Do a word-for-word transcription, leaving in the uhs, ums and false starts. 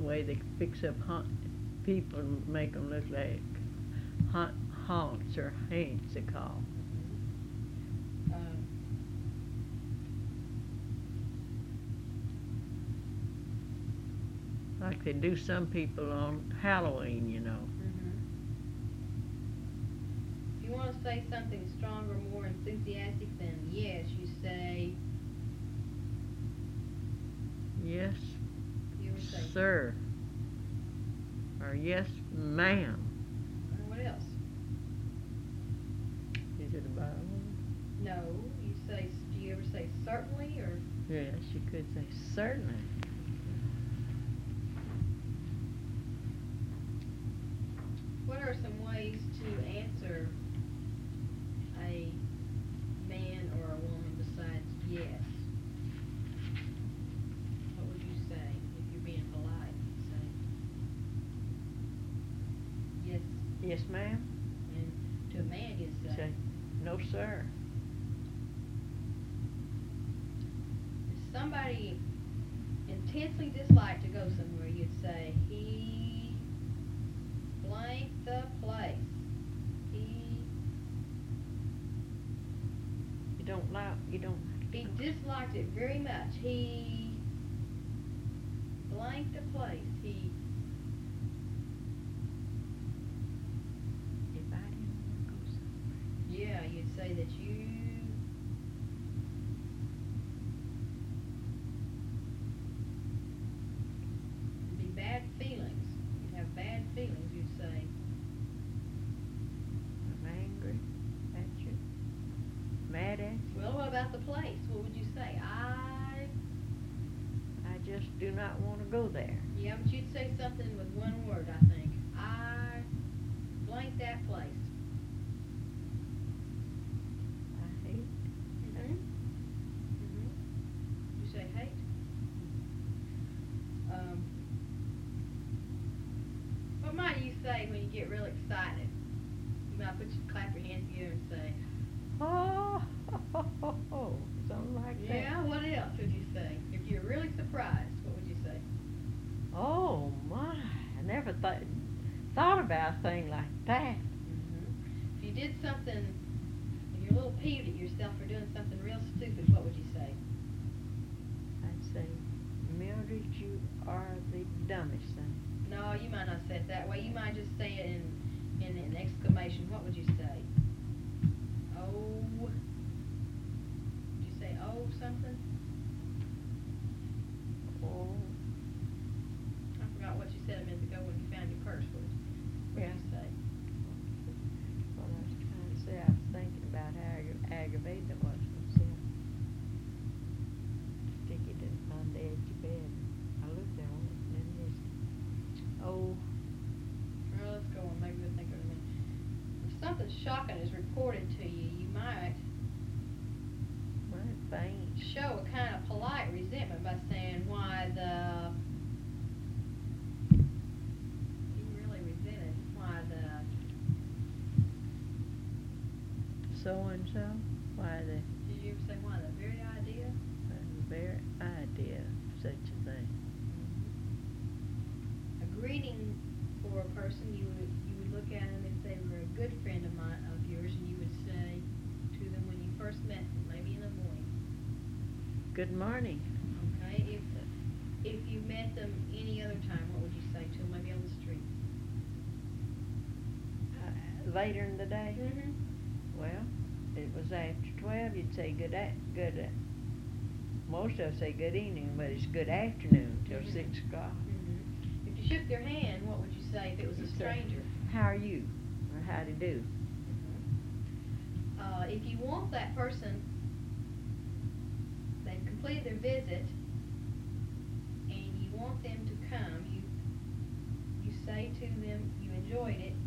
way they fix up haunt people and make them look like haunt, haunts or haints, they call. Um, Like they do some people on Halloween, you know. mhm. If you want to say something stronger, more enthusiastic than yes, you say, Yes, you ever say, sir. Or yes, ma'am. or what else? Is it a Bible? No, you say, do you ever say certainly or? Yes, you could say certainly. What are some ways to answer a man or a woman besides yes? What would you say if you're being polite? Say yes, Yes, ma'am. and to a man you'd say, Say, no, sir. if somebody intensely disliked to go somewhere, you'd say he blank the place. He You don't like, you don't. he disliked it very much. He blanked the place. He If I didn't want to go somewhere. yeah, you'd say that you it'd be bad feelings. You'd have bad feelings, you'd say. I'm angry at you. Mad at you. Well, what about the place? What would you say? I I just do not want to go there. yeah, but you'd say something with one word, I think. I blank that place. I hate. Mm-hmm. Mm-hmm. You say hate? Um, what might you say when you get real excited? You might put your, clap your hands together and say, Oh, ho, ho, ho, ho. Something like that. yeah, what else would you say? If you're really surprised, what would you say? Oh my! I never thought thought about a thing like that. Mm-hmm. If you did something and you're a little peeved at yourself for doing something real stupid, what would you say? I'd say, Mildred, you are the dumbest thing. No, you might not say it that way. You might just say it in in an exclamation. What would you say? Oh. Would you say oh something? Oh, I forgot what you said a minute ago when you found your purse. What did what Yeah. did you say? what I was trying to say, I was thinking about how aggra- aggravating it was myself. Stick it in on the edge of bed. I looked at it and then missed it. Oh, Well, let's go on. Maybe we'll think of it in a minute. If something shocking is reported to you, you might my thing. show a kind of polite resentment by saying, why the... You really resented why the... So and so, why the, Did you ever say why the very idea? why the very idea of such a thing. A greeting for a person, you would you would look at them if they were a good friend of mine of yours, and you would say to them when you first met them, maybe in the morning. Good morning. Okay, if if you met them any other time, what would you say to them? Maybe on the street. Uh, later in the day. Mm-hmm. Well, it was after twelve, you'd say good a- good a- most of us say good evening, but it's good afternoon till Mhm. six o'clock. Mm-hmm. If you shook their hand, what would you say if it was a You'd say, stranger? How are you? Or how do you do? Mm-hmm. Uh, if you want that person, they've completed their visit, and you want them to come, you you say to them you enjoyed it,